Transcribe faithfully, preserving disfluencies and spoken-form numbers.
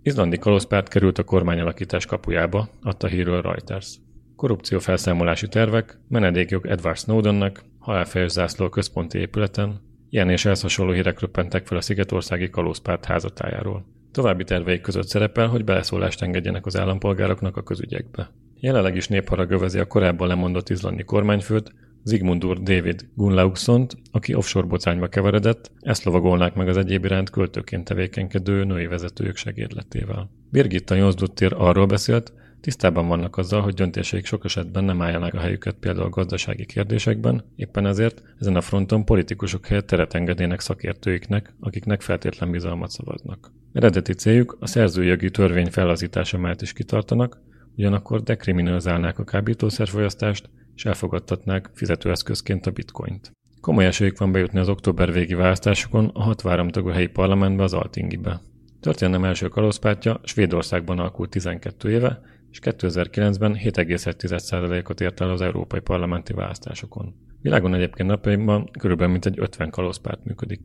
Izlandi kalózpárt került a kormányalakítás kapujába, adta hírről Reuters. Korrupció felszámolási tervek, menedékjog Edward Snowdennek, halálfejes zászló a központi épületen, ilyen és ehhez hasonló hírek röppentek fel a szigetországi kalózpárt házatájáról. További terveik között szerepel, hogy beleszólást engedjenek az állampolgároknak a közügyekbe. Jelenleg is népharag övezi a korábban lemondott izlandi kormányfőt, Sigmundur David Gunnlaugsson-t, aki offshore bocányba keveredett, ezt lovagolnák meg az egyéb iránt költőként tevékenykedő női vezetők segédletével. Birgitta Jónsdottir arról beszélt, tisztában vannak azzal, hogy döntéseik sok esetben nem álljanak a helyüket például gazdasági kérdésekben, éppen ezért ezen a fronton politikusok helyett teret engednének szakértőiknek, akiknek feltétlen bizalmat szavaznak. Eredeti céljuk a szerzőjogi törvény fellazítása mellett is kitartanak, ugyanakkor dekriminalizálnák a kábítószerfogyasztást, és elfogadtatnák fizetőeszközként a bitcoint. Komoly esélyük van bejutni az október végi választásokon a hat háromtagú helyi parlamentbe, az Altingibe. Történelem első kalózpártja Svédországban alakult tizenkét éve, és kétezer-kilencben hét egész egy százalékot ért el az európai parlamenti választásokon. Világon egyébként napjainkban körülbelül mintegy ötven kalózpárt működik.